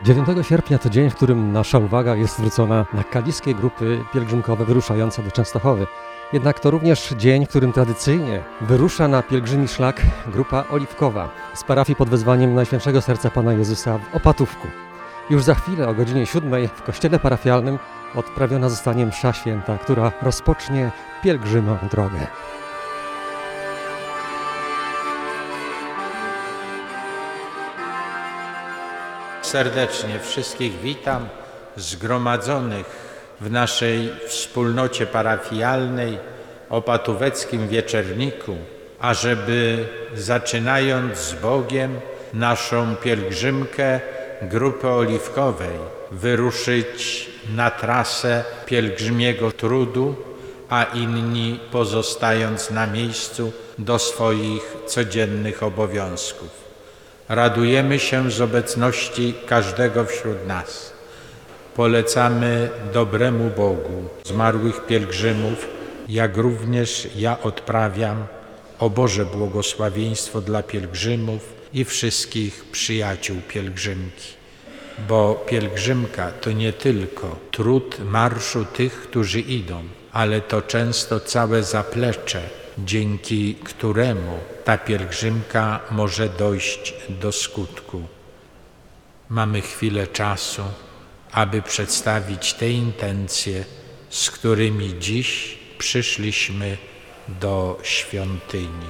9 sierpnia to dzień, w którym nasza uwaga jest zwrócona na kaliskie grupy pielgrzymkowe wyruszające do Częstochowy. Jednak to również dzień, w którym tradycyjnie wyrusza na pielgrzymi szlak grupa oliwkowa z parafii pod wezwaniem Najświętszego Serca Pana Jezusa w Opatówku. Już za chwilę o godzinie 7 w kościele parafialnym odprawiona zostanie msza święta, która rozpocznie pielgrzymą drogę. Serdecznie wszystkich witam zgromadzonych w naszej wspólnocie parafialnej opatóweckim wieczerniku, ażeby zaczynając z Bogiem naszą pielgrzymkę grupy oliwkowej wyruszyć na trasę pielgrzymiego trudu, a inni pozostając na miejscu do swoich codziennych obowiązków. Radujemy się z obecności każdego wśród nas. Polecamy dobremu Bogu zmarłych pielgrzymów, jak również ja odprawiam o Boże błogosławieństwo dla pielgrzymów i wszystkich przyjaciół pielgrzymki. Bo pielgrzymka to nie tylko trud marszu tych, którzy idą, ale to często całe zaplecze, dzięki któremu ta pielgrzymka może dojść do skutku. Mamy chwilę czasu, aby przedstawić te intencje, z którymi dziś przyszliśmy do świątyni.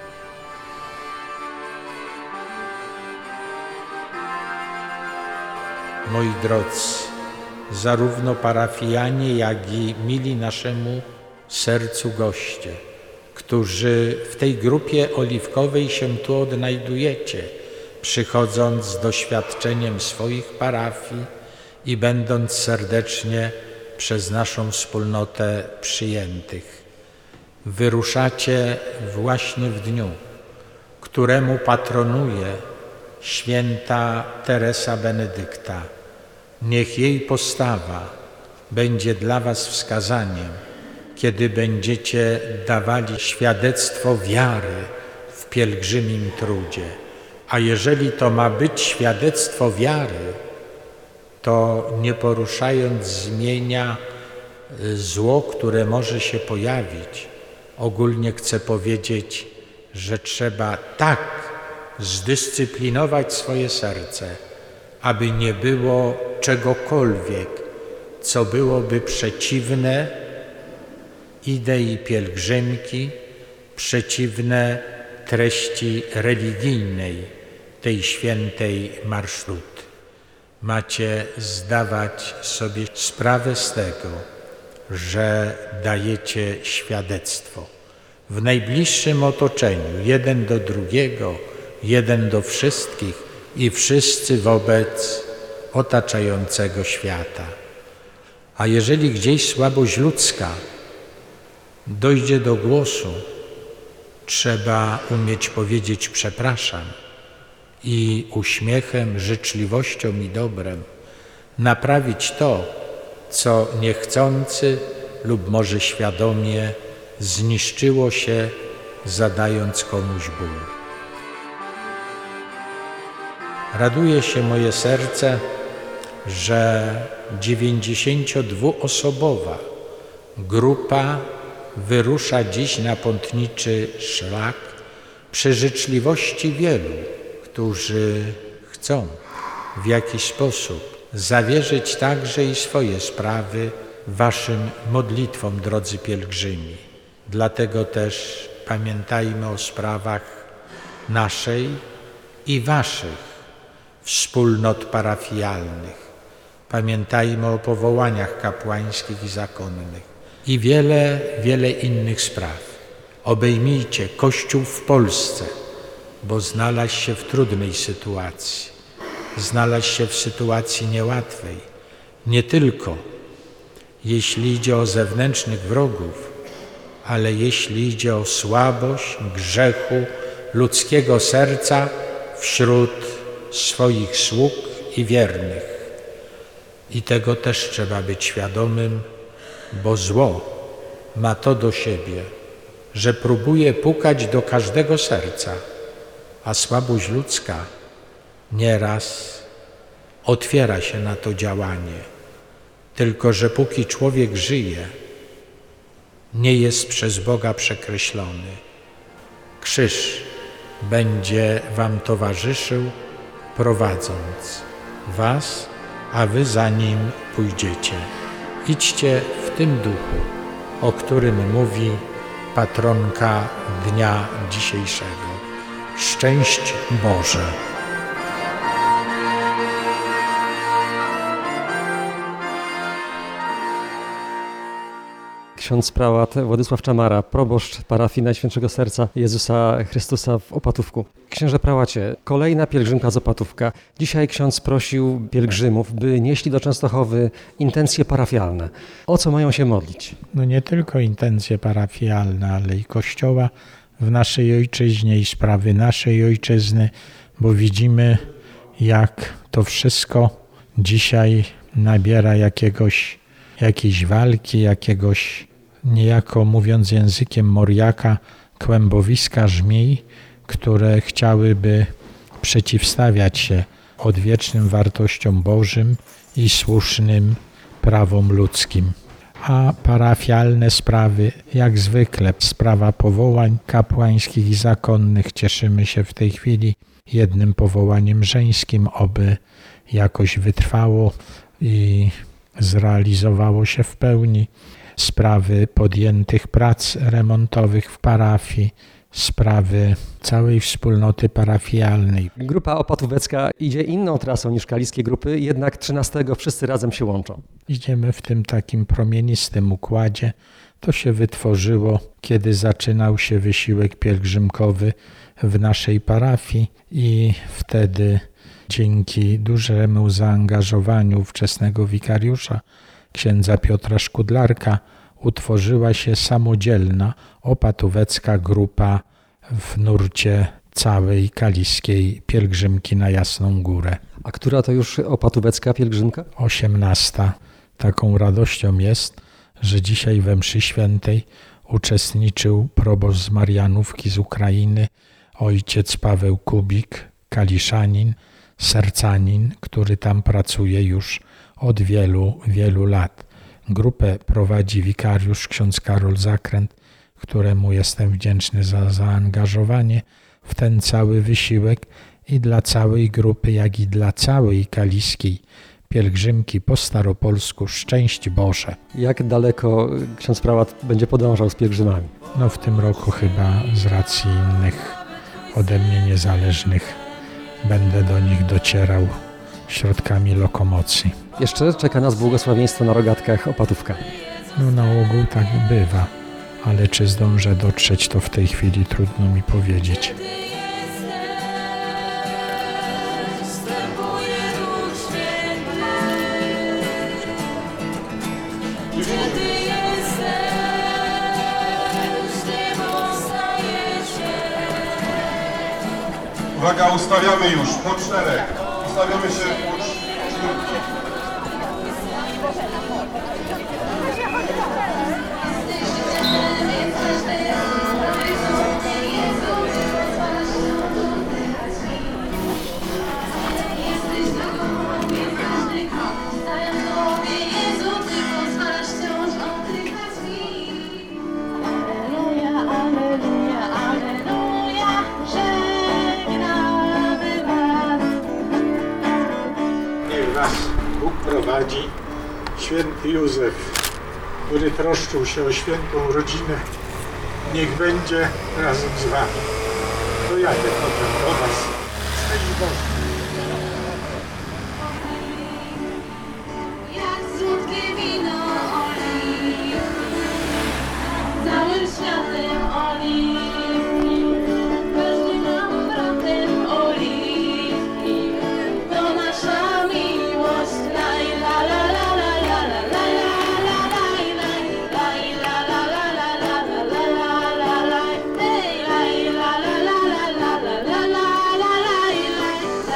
Moi drodzy, zarówno parafianie, jak i mili naszemu sercu goście, którzy w tej grupie oliwkowej się tu odnajdujecie, przychodząc z doświadczeniem swoich parafii i będąc serdecznie przez naszą wspólnotę przyjętych. Wyruszacie właśnie w dniu, któremu patronuje święta Teresa Benedykta. Niech jej postawa będzie dla was wskazaniem, kiedy będziecie dawali świadectwo wiary w pielgrzymim trudzie. A jeżeli to ma być świadectwo wiary, to nie poruszając zmienia zło, które może się pojawić, ogólnie chcę powiedzieć, że trzeba tak zdyscyplinować swoje serce, aby nie było czegokolwiek, co byłoby przeciwne idei pielgrzymki, przeciwne treści religijnej tej świętej marszruty. Macie zdawać sobie sprawę z tego, że dajecie świadectwo w najbliższym otoczeniu, jeden do drugiego, jeden do wszystkich i wszyscy wobec otaczającego świata. A jeżeli gdzieś słabość ludzka dojdzie do głosu, trzeba umieć powiedzieć przepraszam i uśmiechem, życzliwością i dobrem naprawić to, co niechcący lub może świadomie zniszczyło się, zadając komuś ból. Raduje się moje serce, że 92-osobowa grupa wyrusza dziś na pątniczy szlak przy życzliwości wielu, którzy chcą w jakiś sposób zawierzyć także i swoje sprawy waszym modlitwom, drodzy pielgrzymi. Dlatego też pamiętajmy o sprawach naszej i waszych wspólnot parafialnych. Pamiętajmy o powołaniach kapłańskich i zakonnych i wiele, wiele innych spraw. Obejmijcie Kościół w Polsce, bo znalazł się w trudnej sytuacji. Znalazł się w sytuacji niełatwej. Nie tylko jeśli idzie o zewnętrznych wrogów, ale jeśli idzie o słabość, grzechu ludzkiego serca wśród swoich sług i wiernych. I tego też trzeba być świadomym, bo zło ma to do siebie, że próbuje pukać do każdego serca, a słabość ludzka nieraz otwiera się na to działanie. Tylko że póki człowiek żyje, nie jest przez Boga przekreślony. Krzyż będzie wam towarzyszył, prowadząc was, a wy za nim pójdziecie. Idźcie w tym duchu, o którym mówi patronka dnia dzisiejszego. Szczęść Boże! Ksiądz prałat Władysław Czamara, proboszcz parafii Najświętszego Serca Jezusa Chrystusa w Opatówku. Księże prałacie, kolejna pielgrzymka z Opatówka. Dzisiaj ksiądz prosił pielgrzymów, by nieśli do Częstochowy intencje parafialne. O co mają się modlić? No nie tylko intencje parafialne, ale i Kościoła w naszej ojczyźnie i sprawy naszej ojczyzny, bo widzimy, jak to wszystko dzisiaj nabiera jakiejś walki, jakiegoś, niejako mówiąc językiem Moriaka, kłębowiska żmij, które chciałyby przeciwstawiać się odwiecznym wartościom Bożym i słusznym prawom ludzkim. A parafialne sprawy, jak zwykle, sprawa powołań kapłańskich i zakonnych, cieszymy się w tej chwili jednym powołaniem żeńskim, oby jakoś wytrwało i zrealizowało się w pełni. Sprawy podjętych prac remontowych w parafii, sprawy całej wspólnoty parafialnej. Grupa opatówecka idzie inną trasą niż kaliskie grupy, jednak 13 wszyscy razem się łączą. Idziemy w tym takim promienistym układzie. To się wytworzyło, kiedy zaczynał się wysiłek pielgrzymkowy w naszej parafii i wtedy dzięki dużemu zaangażowaniu ówczesnego wikariusza, księdza Piotra Szkudlarka, utworzyła się samodzielna opatówecka grupa w nurcie całej kaliskiej pielgrzymki na Jasną Górę. A która to już opatówecka pielgrzymka? 18. Taką radością jest, że dzisiaj we mszy świętej uczestniczył proboszcz z Marianówki z Ukrainy, ojciec Paweł Kubik, kaliszanin, sercanin, który tam pracuje już od wielu, wielu lat. Grupę prowadzi wikariusz ksiądz Karol Zakręt, któremu jestem wdzięczny za zaangażowanie w ten cały wysiłek i dla całej grupy, jak i dla całej kaliskiej pielgrzymki po staropolsku Szczęść Boże. Jak daleko ksiądz prałat będzie podążał z pielgrzymami? No w tym roku chyba z racji innych ode mnie niezależnych będę do nich docierał środkami lokomocji. Jeszcze czeka nas błogosławieństwo na rogatkach Opatówka. No na ogół tak bywa, ale czy zdążę dotrzeć, to w tej chwili trudno mi powiedzieć. Uwaga, ustawiamy już po 4. Ustawiamy się po 4. Bóg prowadzi, święty Józef, który troszczył się o świętą rodzinę, niech będzie razem z wami. To jadę potem do was. Szczęść Boże. Jak słodkie wino oliw, całym światem oliwki, każdym bratem oliwki, to nasza miłość. Laj, la, la, la, la, la, la, la, la, laj, laj, laj, la, la, la, la, la, la, la, la, la, laj, ej, laj, la, la, la, la, la, la, la, la, la, laj, laj,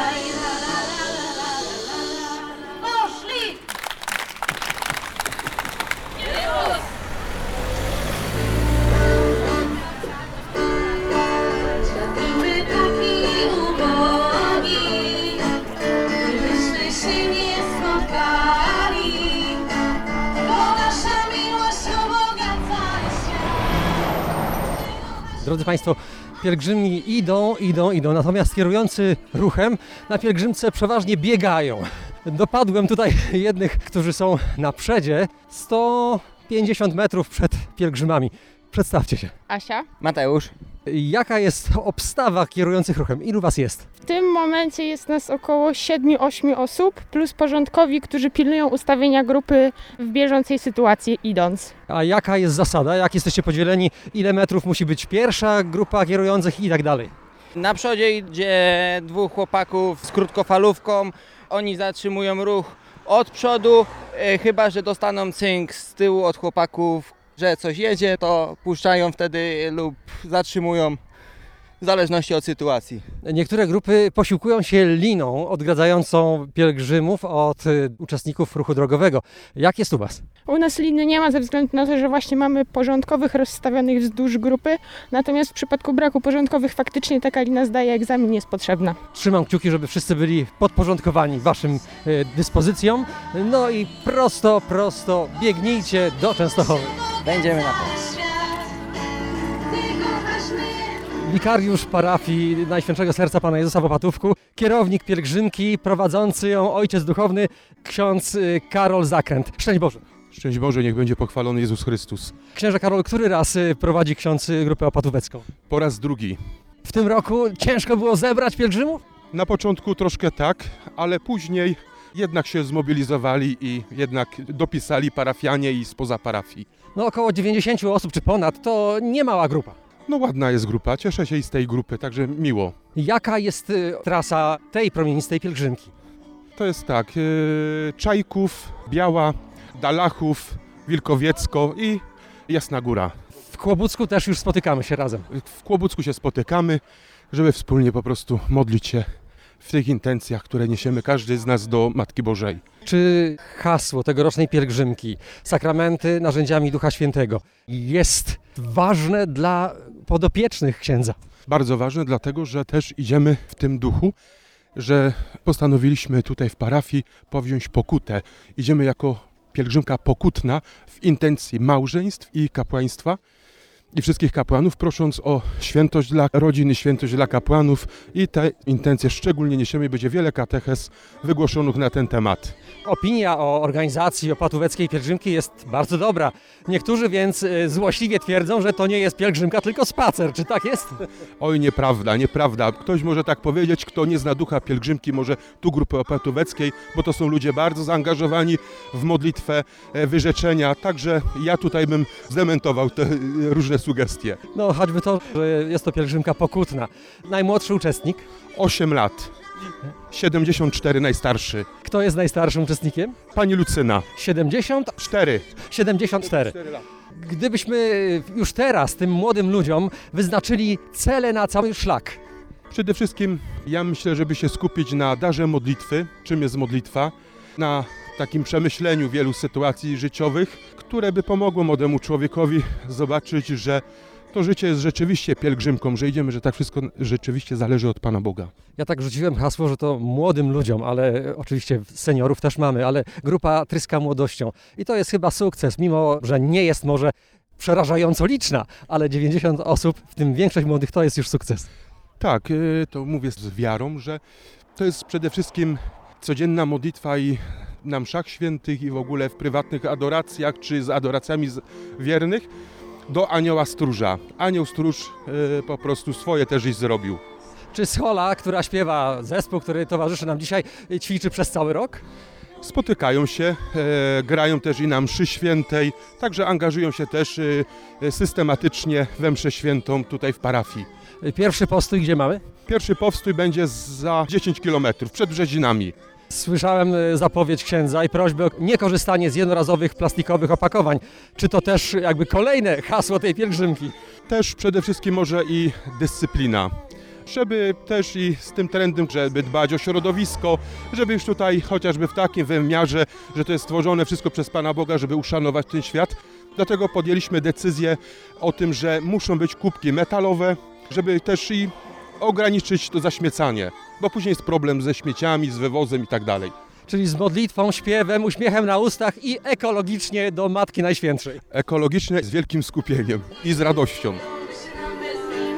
Drodzy Państwo, pielgrzymi idą, natomiast kierujący ruchem na pielgrzymce przeważnie biegają. Dopadłem tutaj jednych, którzy są na przedzie, 150 metrów przed pielgrzymami. Przedstawcie się. Asia. Mateusz. Jaka jest obstawa kierujących ruchem? Ilu Was jest? W tym momencie jest nas około 7-8 osób, plus porządkowi, którzy pilnują ustawienia grupy w bieżącej sytuacji idąc. A jaka jest zasada? Jak jesteście podzieleni? Ile metrów musi być pierwsza grupa kierujących i tak dalej? Na przodzie idzie dwóch chłopaków z krótkofalówką. Oni zatrzymują ruch od przodu, chyba że dostaną cynk z tyłu od chłopaków, że coś jedzie, to puszczają wtedy lub zatrzymują, w zależności od sytuacji. Niektóre grupy posiłkują się liną odgradzającą pielgrzymów od uczestników ruchu drogowego. Jak jest u Was? U nas liny nie ma ze względu na to, że właśnie mamy porządkowych rozstawionych wzdłuż grupy, natomiast w przypadku braku porządkowych faktycznie taka lina zdaje egzamin, jest potrzebna. Trzymam kciuki, żeby wszyscy byli podporządkowani Waszym dyspozycjom. No i prosto biegnijcie do Częstochowy. Będziemy na to. Wikariusz parafii Najświętszego Serca Pana Jezusa w Opatówku, kierownik pielgrzymki, prowadzący ją ojciec duchowny, ksiądz Karol Zakręt. Szczęść Boże. Szczęść Boże, niech będzie pochwalony Jezus Chrystus. Księże Karol, który raz prowadzi ksiądz grupę opatówecką? Po raz drugi. W tym roku ciężko było zebrać pielgrzymów? Na początku troszkę tak, ale później jednak się zmobilizowali i jednak dopisali parafianie i spoza parafii. No około 90 osób czy ponad, to nie mała grupa. No ładna jest grupa, cieszę się i z tej grupy, także miło. Jaka jest trasa tej promienistej pielgrzymki? To jest tak, Czajków, Biała, Dalachów, Wilkowiecko i Jasna Góra. W Kłobucku też już spotykamy się razem. W Kłobucku się spotykamy, żeby wspólnie po prostu modlić się w tych intencjach, które niesiemy każdy z nas do Matki Bożej. Czy hasło tegorocznej pielgrzymki, sakramenty narzędziami Ducha Świętego, jest ważne dla podopiecznych księdza? Bardzo ważne, dlatego że też idziemy w tym duchu, że postanowiliśmy tutaj w parafii powziąć pokutę. Idziemy jako pielgrzymka pokutna w intencji małżeństw i kapłaństwa i wszystkich kapłanów, prosząc o świętość dla rodziny, świętość dla kapłanów i te intencje szczególnie niesiemy. Będzie wiele katechez wygłoszonych na ten temat. Opinia o organizacji opatóweckiej pielgrzymki jest bardzo dobra. Niektórzy więc złośliwie twierdzą, że to nie jest pielgrzymka, tylko spacer. Czy tak jest? Oj, nieprawda. Ktoś może tak powiedzieć, kto nie zna ducha pielgrzymki, może tu grupy opatóweckiej, bo to są ludzie bardzo zaangażowani w modlitwę wyrzeczenia. Także ja tutaj bym zdementował te różne sugestie. No choćby to, że jest to pielgrzymka pokutna. Najmłodszy uczestnik. 8 lat. 74 najstarszy. Kto jest najstarszym uczestnikiem? Pani Lucyna. 74. 74. lat. Gdybyśmy już teraz tym młodym ludziom wyznaczyli cele na cały szlak. Przede wszystkim ja myślę, żeby się skupić na darze modlitwy, czym jest modlitwa, na takim przemyśleniu wielu sytuacji życiowych, które by pomogło młodemu człowiekowi zobaczyć, że to życie jest rzeczywiście pielgrzymką, że idziemy, że tak wszystko rzeczywiście zależy od Pana Boga. Ja tak rzuciłem hasło, że to młodym ludziom, ale oczywiście seniorów też mamy, ale grupa tryska młodością. I to jest chyba sukces, mimo że nie jest może przerażająco liczna, ale 90 osób, w tym większość młodych, to jest już sukces. Tak, to mówię z wiarą, że to jest przede wszystkim codzienna modlitwa i na mszach świętych i w ogóle w prywatnych adoracjach, czy z adoracjami wiernych do anioła stróża. Anioł stróż po prostu swoje też i zrobił. Czy Schola, która śpiewa, zespół, który towarzyszy nam dzisiaj, ćwiczy przez cały rok? Spotykają się, grają też i na mszy świętej, także angażują się też systematycznie we mszę świętą tutaj w parafii. Pierwszy postój gdzie mamy? Pierwszy powstój będzie za 10 km przed Brzezinami. Słyszałem zapowiedź księdza i prośbę o niekorzystanie z jednorazowych plastikowych opakowań. Czy to też jakby kolejne hasło tej pielgrzymki? Też przede wszystkim może i dyscyplina. Żeby też i z tym trendem, żeby dbać o środowisko, żeby już tutaj chociażby w takim wymiarze, że to jest stworzone wszystko przez Pana Boga, żeby uszanować ten świat. Dlatego podjęliśmy decyzję o tym, że muszą być kubki metalowe, żeby też i ograniczyć to zaśmiecanie, bo później jest problem ze śmieciami, z wywozem i tak dalej. Czyli z modlitwą, śpiewem, uśmiechem na ustach i ekologicznie do Matki Najświętszej. Ekologicznie z wielkim skupieniem i z radością.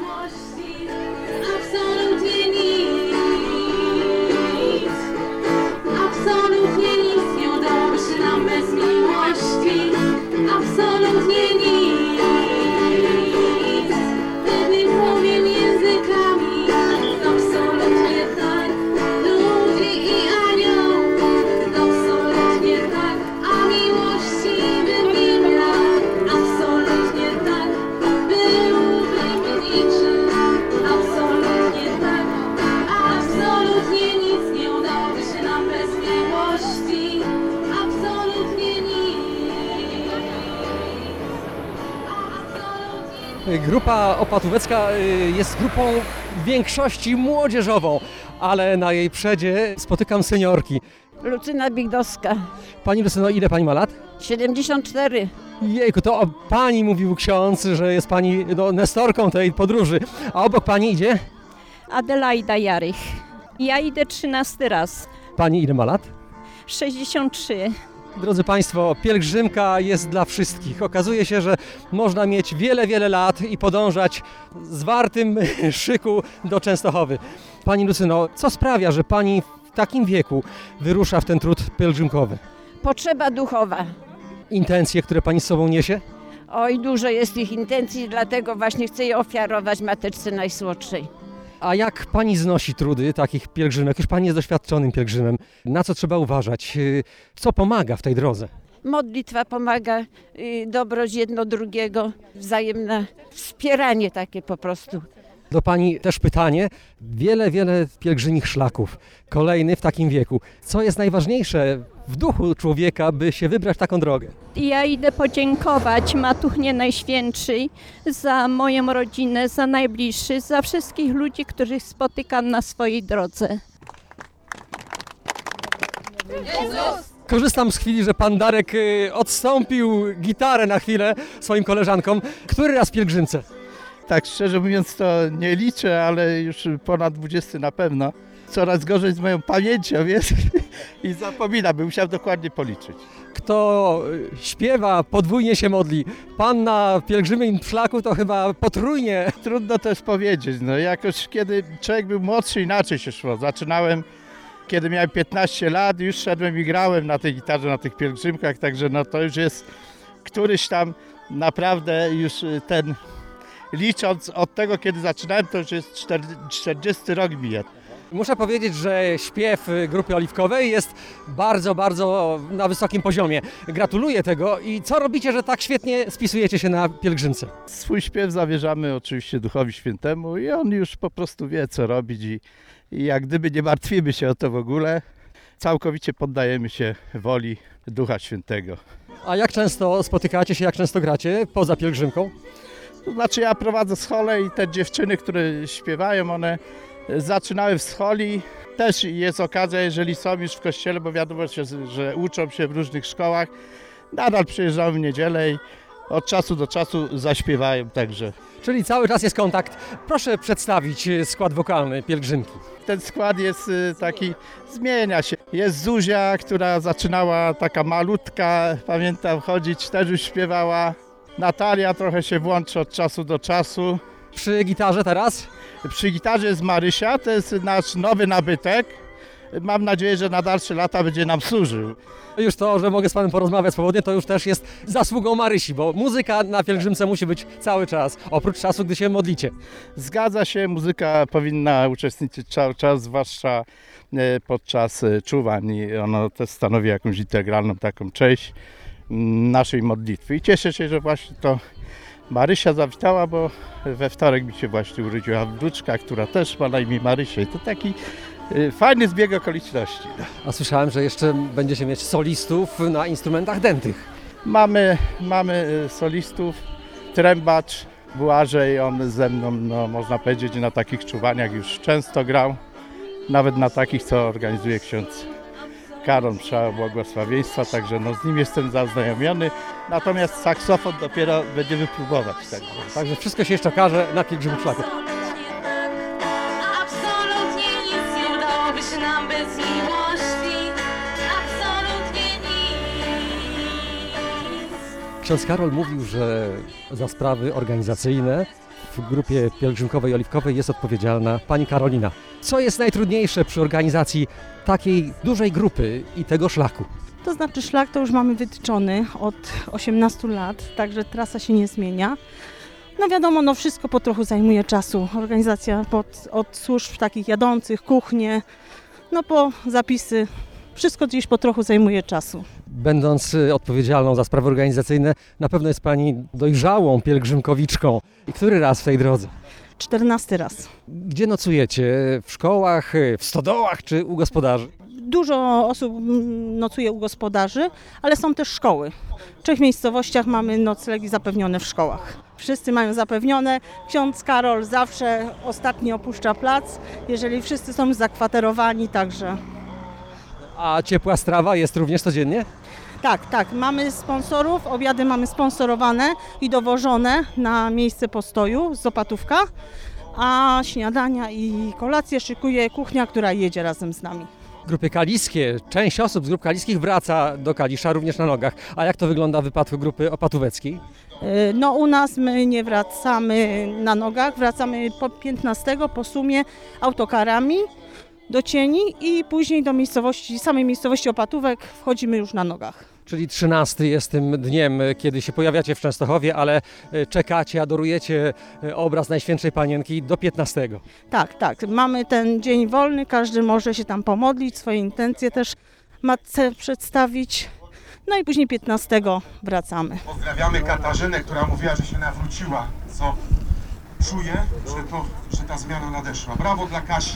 Grupa opatówecka jest grupą w większości młodzieżową, ale na jej przedzie spotykam seniorki. Lucyna Bigdowska, Pani Lucyno, ile pani ma lat? 74. Jejku, to o pani mówił ksiądz, że jest pani nestorką tej podróży. A obok pani idzie? Adelaida Jarych. Ja idę 13 raz. Pani ile ma lat? 63. Drodzy Państwo, pielgrzymka jest dla wszystkich. Okazuje się, że można mieć wiele, wiele lat i podążać w zwartym szyku do Częstochowy. Pani Lucyno, co sprawia, że Pani w takim wieku wyrusza w ten trud pielgrzymkowy? Potrzeba duchowa. Intencje, które Pani z sobą niesie? Oj, dużo jest tych intencji, dlatego właśnie chcę je ofiarować Mateczce Najsłodszej. A jak Pani znosi trudy takich pielgrzymek? Już Pani jest doświadczonym pielgrzymem. Na co trzeba uważać? Co pomaga w tej drodze? Modlitwa pomaga, dobroć jedno drugiego, wzajemne wspieranie takie po prostu. Do Pani też pytanie. Wiele, wiele pielgrzymich szlaków. Kolejny w takim wieku. Co jest najważniejsze w duchu człowieka, by się wybrać taką drogę? Ja idę podziękować Matuchnie Najświętszej za moją rodzinę, za najbliższych, za wszystkich ludzi, których spotykam na swojej drodze. Korzystam z chwili, że Pan Darek odstąpił gitarę na chwilę swoim koleżankom. Który raz w pielgrzymce? Tak szczerze mówiąc to nie liczę, ale już ponad 20 na pewno. Coraz gorzej z moją pamięcią, wiesz? I zapominam, bym musiał dokładnie policzyć. Kto śpiewa, podwójnie się modli. Pan na pielgrzymim szlaku to chyba potrójnie. Trudno też powiedzieć, no jakoś kiedy człowiek był młodszy, inaczej się szło. Zaczynałem, kiedy miałem 15 lat, już szedłem i grałem na tej gitarze, na tych pielgrzymkach, także no to już jest któryś tam naprawdę już ten... Licząc od tego, kiedy zaczynałem, to już jest 40 rok mija. Muszę powiedzieć, że śpiew Grupy Oliwkowej jest bardzo, bardzo na wysokim poziomie. Gratuluję tego. I co robicie, że tak świetnie spisujecie się na pielgrzymce? Swój śpiew zawierzamy oczywiście Duchowi Świętemu i on już po prostu wie, co robić i jak gdyby nie martwimy się o to w ogóle. Całkowicie poddajemy się woli Ducha Świętego. A jak często spotykacie się, jak często gracie poza pielgrzymką? To znaczy ja prowadzę scholę i te dziewczyny, które śpiewają, one zaczynały w scholi. Też jest okazja, jeżeli są już w kościele, bo wiadomo, że uczą się w różnych szkołach. Nadal przyjeżdżają w niedzielę i od czasu do czasu zaśpiewają także. Czyli cały czas jest kontakt. Proszę przedstawić skład wokalny pielgrzymki. Ten skład jest taki, zmienia się. Jest Zuzia, która zaczynała taka malutka, pamiętam, chodzić, też już śpiewała. Natalia trochę się włączy od czasu do czasu. Przy gitarze teraz? Przy gitarze jest Marysia, to jest nasz nowy nabytek. Mam nadzieję, że na dalsze lata będzie nam służył. Już to, że mogę z Panem porozmawiać swobodnie, to już też jest zasługą Marysi, bo muzyka na pielgrzymce musi być cały czas, oprócz czasu, gdy się modlicie. Zgadza się, muzyka powinna uczestniczyć cały czas, zwłaszcza podczas czuwań i ono też stanowi jakąś integralną taką część naszej modlitwy. I cieszę się, że właśnie to Marysia zawitała, bo we wtorek mi się właśnie urodziła wnuczka, która też ma na imię Marysia. I to taki fajny zbieg okoliczności. A słyszałem, że jeszcze będziecie mieć solistów na instrumentach dętych. Mamy solistów, trębacz Błażej, on ze mną, no, można powiedzieć, na takich czuwaniach już często grał. Nawet na takich, co organizuje ksiądz Karol Msza Błogosławieństwa, także no, z nim jestem zaznajomiony. Natomiast saksofon dopiero będziemy próbować. Także wszystko się jeszcze okaże na pielgrzymim szlaku. Absolutnie nic nie udałoby się nam bez miłości. Absolutnie nic. Ksiądz Karol mówił, że za sprawy organizacyjne w grupie pielgrzymkowej Oliwkowej jest odpowiedzialna pani Karolina. Co jest najtrudniejsze przy organizacji takiej dużej grupy i tego szlaku? To znaczy szlak to już mamy wytyczony od 18 lat, także trasa się nie zmienia. No wiadomo, no wszystko po trochu zajmuje czasu. Organizacja od służb takich jadących, kuchnie, no po zapisy, wszystko gdzieś po trochu zajmuje czasu. Będąc odpowiedzialną za sprawy organizacyjne, na pewno jest pani dojrzałą pielgrzymkowiczką. I który raz w tej drodze? 14 raz. Gdzie nocujecie? W szkołach, w stodołach czy u gospodarzy? Dużo osób nocuje u gospodarzy, ale są też szkoły. W 3 miejscowościach mamy noclegi zapewnione w szkołach. Wszyscy mają zapewnione. Ksiądz Karol zawsze ostatni opuszcza plac, jeżeli wszyscy są zakwaterowani, także... A ciepła strawa jest również codziennie? Tak, mamy sponsorów, obiady mamy sponsorowane i dowożone na miejsce postoju z Opatówka, a śniadania i kolacje szykuje kuchnia, która jedzie razem z nami. Grupy kaliskie, część osób z grup kaliskich wraca do Kalisza również na nogach. A jak to wygląda w wypadku grupy opatóweckiej? No u nas my nie wracamy na nogach, wracamy po 15 po sumie autokarami do Cieni i później do samej miejscowości Opatówek wchodzimy już na nogach. Czyli 13 jest tym dniem, kiedy się pojawiacie w Częstochowie, ale czekacie, adorujecie obraz Najświętszej Panienki do 15. Tak, mamy ten dzień wolny, każdy może się tam pomodlić, swoje intencje też matce przedstawić. No i później 15 wracamy. Pozdrawiamy Katarzynę, która mówiła, że się nawróciła, co czuje, że ta zmiana nadeszła. Brawo dla Kasi.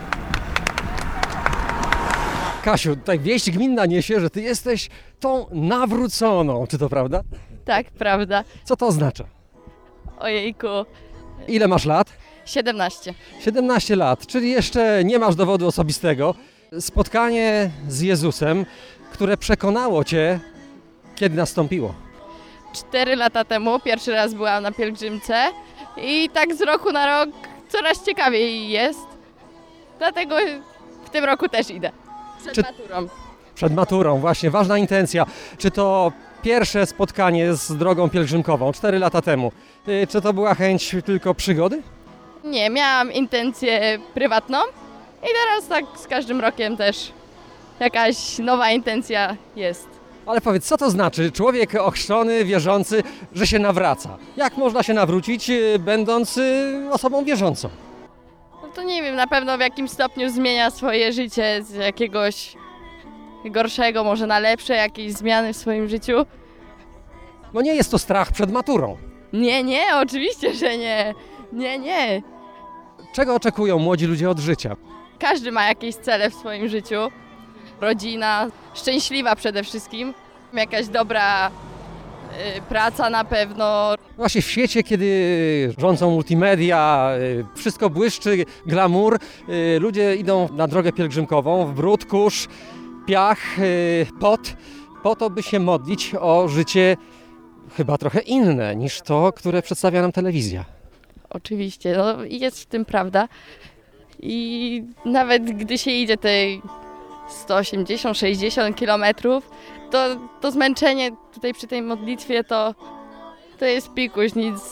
Kasiu, tutaj wieść gminna niesie, że ty jesteś tą nawróconą. Czy to prawda? Tak, prawda. Co to oznacza? Ojejku. Ile masz lat? 17. 17 lat, czyli jeszcze nie masz dowodu osobistego. Spotkanie z Jezusem, które przekonało cię, kiedy nastąpiło? 4 lata temu pierwszy raz byłam na pielgrzymce i tak z roku na rok coraz ciekawiej jest. Dlatego w tym roku też idę. Przed maturą. Przed maturą, właśnie, ważna intencja. Czy to pierwsze spotkanie z drogą pielgrzymkową 4 lata temu? Czy to była chęć tylko przygody? Nie, miałam intencję prywatną i teraz tak z każdym rokiem też jakaś nowa intencja jest. Ale powiedz, co to znaczy człowiek ochrzczony, wierzący, że się nawraca? Jak można się nawrócić, będąc osobą wierzącą? No to nie wiem, na pewno w jakimś stopniu zmienia swoje życie z jakiegoś gorszego, może na lepsze, jakieś zmiany w swoim życiu. No nie jest to strach przed maturą. Nie, oczywiście, że nie. Nie. Czego oczekują młodzi ludzie od życia? Każdy ma jakieś cele w swoim życiu. Rodzina, szczęśliwa przede wszystkim. Jakaś dobra praca na pewno. Właśnie w świecie, kiedy rządzą multimedia, wszystko błyszczy, glamour, ludzie idą na drogę pielgrzymkową w brud, kurz, piach, pot, po to, by się modlić o życie chyba trochę inne niż to, które przedstawia nam telewizja. Oczywiście, no jest w tym prawda. I nawet gdy się idzie tej 180-60 kilometrów, to zmęczenie tutaj przy tej modlitwie to jest pikuś,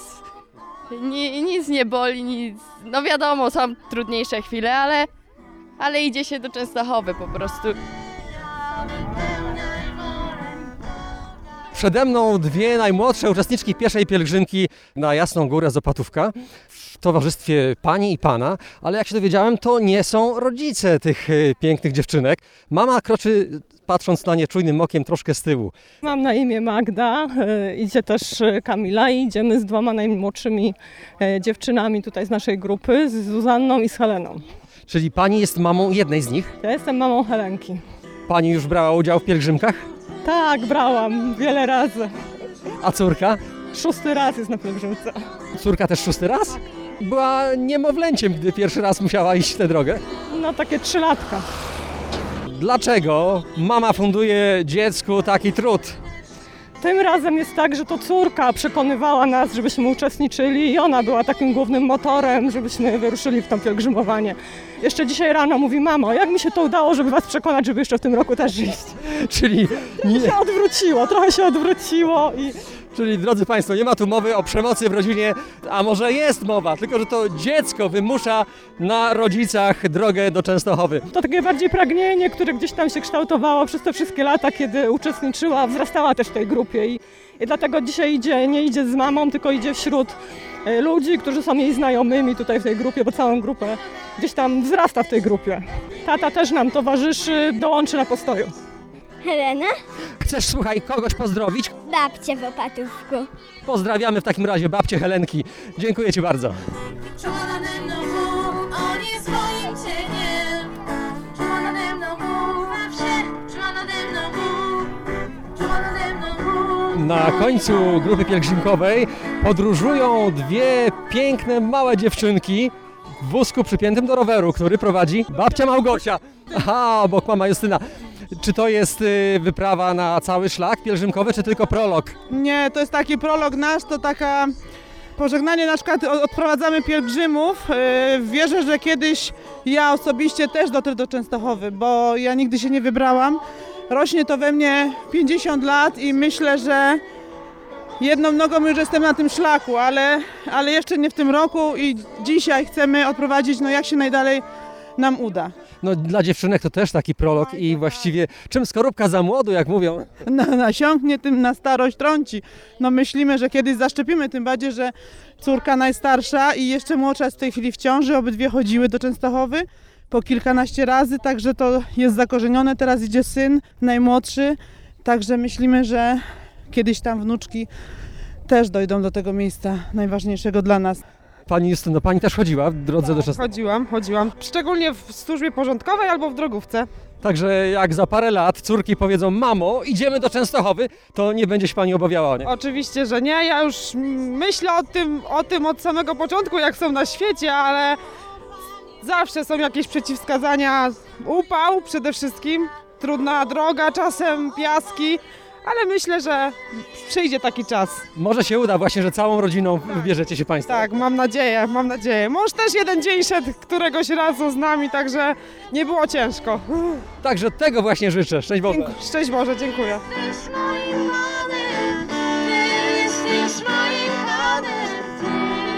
nic nie boli, nic. No wiadomo, są trudniejsze chwile, ale idzie się do Częstochowy po prostu. Przede mną 2 najmłodsze uczestniczki pierwszej pielgrzymki na Jasną Górę z Opatówka w towarzystwie pani i pana, ale jak się dowiedziałem, to nie są rodzice tych pięknych dziewczynek. Mama kroczy, patrząc na nie czujnym okiem, troszkę z tyłu. Mam na imię Magda, idzie też Kamila i idziemy z 2 najmłodszymi dziewczynami tutaj z naszej grupy, z Zuzanną i z Heleną. Czyli pani jest mamą jednej z nich? Ja jestem mamą Helenki. Pani już brała udział w pielgrzymkach? Tak, brałam wiele razy. A córka? 6. raz jest na pielgrzymce. Córka też 6. raz? Była niemowlęciem, gdy pierwszy raz musiała iść tę drogę? No takie 3 latka. Dlaczego mama funduje dziecku taki trud? Tym razem jest tak, że to córka przekonywała nas, żebyśmy uczestniczyli i ona była takim głównym motorem, żebyśmy wyruszyli w to pielgrzymowanie. Jeszcze dzisiaj rano mówi: mamo, jak mi się to udało, żeby was przekonać, żeby jeszcze w tym roku też iść. Czyli trochę się odwróciło i... Czyli, drodzy Państwo, nie ma tu mowy o przemocy w rodzinie, a może jest mowa, tylko że to dziecko wymusza na rodzicach drogę do Częstochowy. To takie bardziej pragnienie, które gdzieś tam się kształtowało przez te wszystkie lata, kiedy uczestniczyła, wzrastała też w tej grupie i dlatego dzisiaj nie idzie z mamą, tylko idzie wśród ludzi, którzy są jej znajomymi tutaj w tej grupie, bo całą grupę gdzieś tam wzrasta w tej grupie. Tata też nam towarzyszy, dołączy na postoju. Helena? Chcesz, słuchaj, kogoś pozdrowić? Babcię w Opatówku. Pozdrawiamy w takim razie babcię Helenki. Dziękuję Ci bardzo. Czuła nade mną Bóg, On jest moim cieniem. Czuła nade mną Bóg, Na końcu grupy pielgrzymkowej podróżują dwie piękne, małe dziewczynki w wózku przypiętym do roweru, który prowadzi babcia Małgosia. Aha, obok mama Justyna. Czy to jest wyprawa na cały szlak pielgrzymkowy, czy tylko prolog? Nie, to jest taki prolog nasz, to taka pożegnanie, na przykład odprowadzamy pielgrzymów. Wierzę, że kiedyś ja osobiście też dotrę do Częstochowy, bo ja nigdy się nie wybrałam. Rośnie to we mnie 50 lat i myślę, że jedną nogą już jestem na tym szlaku, ale jeszcze nie w tym roku i dzisiaj chcemy odprowadzić, no jak się najdalej nam uda. No dla dziewczynek to też taki prolog i właściwie czym skorupka za młodu, jak mówią. Nasiąknie, tym na starość trąci. No myślimy, że kiedyś zaszczepimy, tym bardziej, że córka najstarsza i jeszcze młodsza jest w tej chwili w ciąży, obydwie chodziły do Częstochowy po kilkanaście razy, także to jest zakorzenione. Teraz idzie syn najmłodszy, także myślimy, że kiedyś tam wnuczki też dojdą do tego miejsca najważniejszego dla nas. Pani Justyno, pani też chodziła w drodze do Częstochowy? Chodziłam. Szczególnie w służbie porządkowej albo w drogówce. Także jak za parę lat córki powiedzą: mamo, idziemy do Częstochowy, to nie będzie się pani obawiała, nie? Oczywiście, że nie. Ja już myślę o tym od samego początku, jak są na świecie, ale zawsze są jakieś przeciwwskazania. Upał przede wszystkim, trudna droga, czasem piaski, ale myślę, że przyjdzie taki czas. Może się uda właśnie, że całą rodziną wybierzecie się państwo. Tak, mam nadzieję. Mąż też jeden dzień szedł któregoś razu z nami, także nie było ciężko. Także tego właśnie życzę. Szczęść Boże. Szczęść Boże, dziękuję. Jesteś moim Panem, Ty jesteś moim Panem, Ty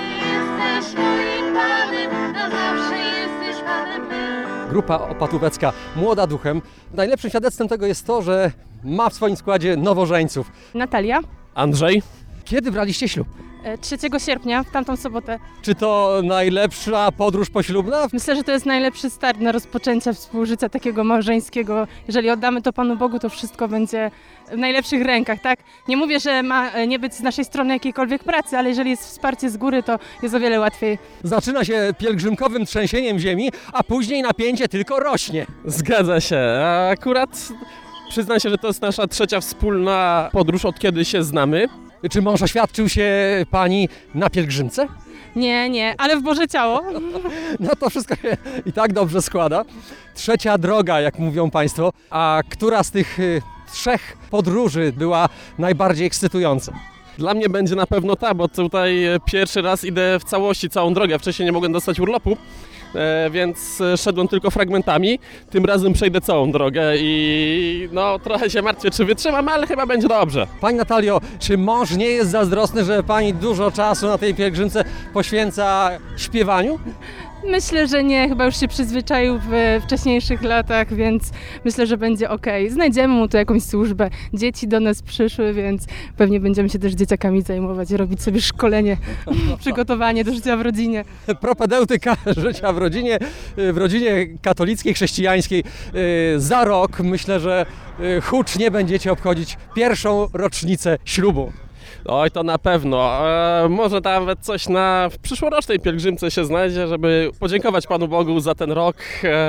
jesteś moim Panem, na zawsze jesteś Panem mym. Grupa opatówecka Młoda Duchem. Najlepszym świadectwem tego jest to, że ma w swoim składzie nowożeńców. Natalia. Andrzej. Kiedy braliście ślub? 3 sierpnia, w tamtą sobotę. Czy to najlepsza podróż poślubna? Myślę, że to jest najlepszy start na rozpoczęcie współżycia takiego małżeńskiego. Jeżeli oddamy to Panu Bogu, to wszystko będzie w najlepszych rękach, tak? Nie mówię, że ma nie być z naszej strony jakiejkolwiek pracy, ale jeżeli jest wsparcie z góry, to jest o wiele łatwiej. Zaczyna się pielgrzymkowym trzęsieniem ziemi, a później napięcie tylko rośnie. Zgadza się. A akurat przyznam się, że to jest nasza 3. wspólna podróż, od kiedy się znamy. Czy mąż oświadczył się pani na pielgrzymce? Nie, ale w Boże ciało. No to wszystko się i tak dobrze składa. 3. droga, jak mówią państwo. A która z tych 3 podróży była najbardziej ekscytująca? Dla mnie będzie na pewno ta, bo tutaj pierwszy raz idę w całości, całą drogę. Wcześniej nie mogłem dostać urlopu, więc szedłem tylko fragmentami. Tym razem przejdę całą drogę i no trochę się martwię, czy wytrzymam, ale chyba będzie dobrze. Pani Natalio, czy mąż nie jest zazdrosny, że pani dużo czasu na tej pielgrzymce poświęca śpiewaniu? Myślę, że nie, chyba już się przyzwyczaił w wcześniejszych latach, więc myślę, że będzie okej. Znajdziemy mu tu jakąś służbę. Dzieci do nas przyszły, więc pewnie będziemy się też dzieciakami zajmować, robić sobie szkolenie, przygotowanie do życia w rodzinie. Propedeutyka życia w rodzinie katolickiej, chrześcijańskiej. Za rok myślę, że hucznie będziecie obchodzić 1. rocznicę ślubu. Oj, to na pewno. Może nawet coś na przyszłorocznej pielgrzymce się znajdzie, żeby podziękować Panu Bogu za ten rok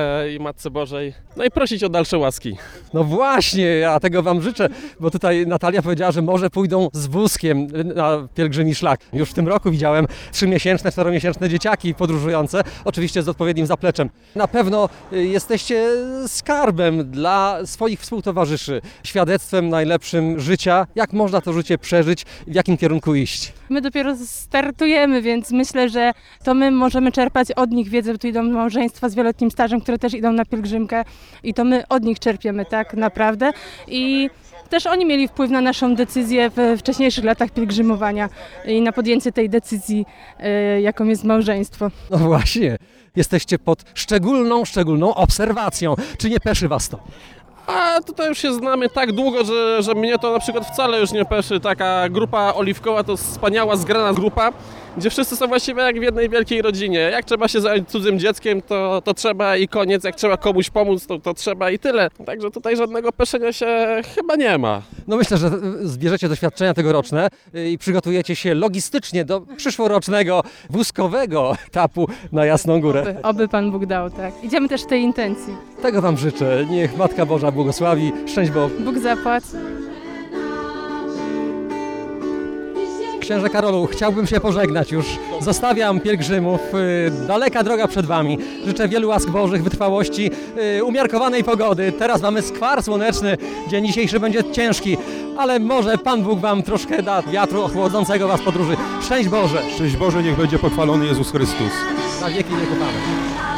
i Matce Bożej. No i prosić o dalsze łaski. No właśnie, ja tego Wam życzę, bo tutaj Natalia powiedziała, że może pójdą z wózkiem na pielgrzymi szlak. Już w tym roku widziałem 3-miesięczne, 4-miesięczne dzieciaki podróżujące, oczywiście z odpowiednim zapleczem. Na pewno jesteście skarbem dla swoich współtowarzyszy, świadectwem najlepszym życia, jak można to życie przeżyć, w jakim kierunku iść. My dopiero startujemy, więc myślę, że to my możemy czerpać od nich wiedzę, bo tu idą małżeństwa z wieloletnim stażem, które też idą na pielgrzymkę i to my od nich czerpiemy tak naprawdę i też oni mieli wpływ na naszą decyzję we wcześniejszych latach pielgrzymowania i na podjęcie tej decyzji, jaką jest małżeństwo. No właśnie, jesteście pod szczególną obserwacją. Czy nie peszy Was to? A tutaj już się znamy tak długo, że mnie to na przykład wcale już nie peszy. Taka grupa oliwkowa to wspaniała, zgrana grupa, gdzie wszyscy są właściwie jak w jednej wielkiej rodzinie. Jak trzeba się zająć cudzym dzieckiem, to trzeba i koniec. Jak trzeba komuś pomóc, to trzeba i tyle. Także tutaj żadnego peszenia się chyba nie ma. No myślę, że zbierzecie doświadczenia tegoroczne i przygotujecie się logistycznie do przyszłorocznego wózkowego etapu na Jasną Górę. Oby Pan Bóg dał, tak. Idziemy też w tej intencji. Tego Wam życzę. Niech Matka Boża błogosławi. Szczęść Bogu. Bóg zapłać. Księże Karolu, chciałbym się pożegnać już. Zostawiam pielgrzymów. Daleka droga przed Wami. Życzę wielu łask Bożych, wytrwałości, umiarkowanej pogody. Teraz mamy skwar słoneczny. Dzień dzisiejszy będzie ciężki, ale może Pan Bóg Wam troszkę da wiatru ochłodzącego Was podróży. Szczęść Boże! Szczęść Boże, niech będzie pochwalony Jezus Chrystus. Na wieki wieków. Amen.